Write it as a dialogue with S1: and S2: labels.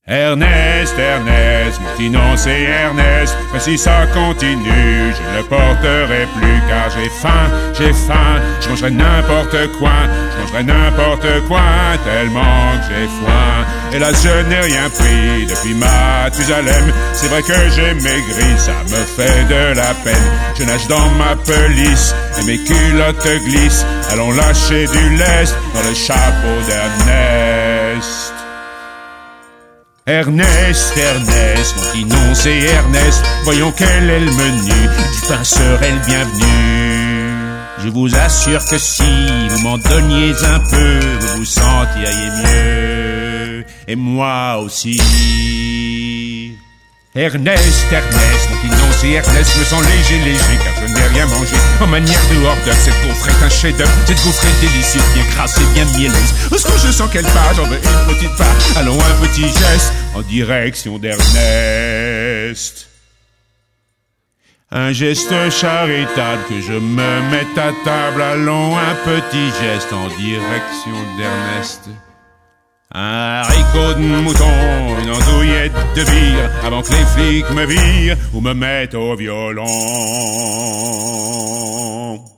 S1: Ernest, Ernest, mon petit nom c'est Ernest. Mais si ça continue, je ne le porterai plus. Car j'ai faim, je mangerai n'importe quoi. Je mangerai n'importe quoi, tellement que j'ai faim. Hélas, je n'ai rien pris depuis Mathusalem. C'est vrai que j'ai maigri, ça me fait de la peine. Je nage dans ma pelisse et mes culottes glissent. Allons lâcher du lest dans le chapeau d'Ernest. Ernest, Ernest, mon petit nom c'est Ernest. Voyons quel est le menu, du pain serait le bienvenu. Je vous assure que si vous m'en donniez un peu, vous vous sentiriez mieux, et moi aussi. Ernest, Ernest, mon petit nom c'est Ernest. Je me sens léger, car je n'ai rien mangé. En manière de hors-d'œuvre, cette gaufre est un chef-d'œuvre. Cette gaufre est délicieuse, bien crasse et bien mielleuse. Est-ce que je sens qu'elle part, j'en veux une petite part. Allons, un petit geste en direction d'Ernest. Un geste charitable, que je me mette à table. Allons, un petit geste en direction d'Ernest. Un haricot de mouton, une andouillette de bière, avant que les flics me virent ou me mettent au violon.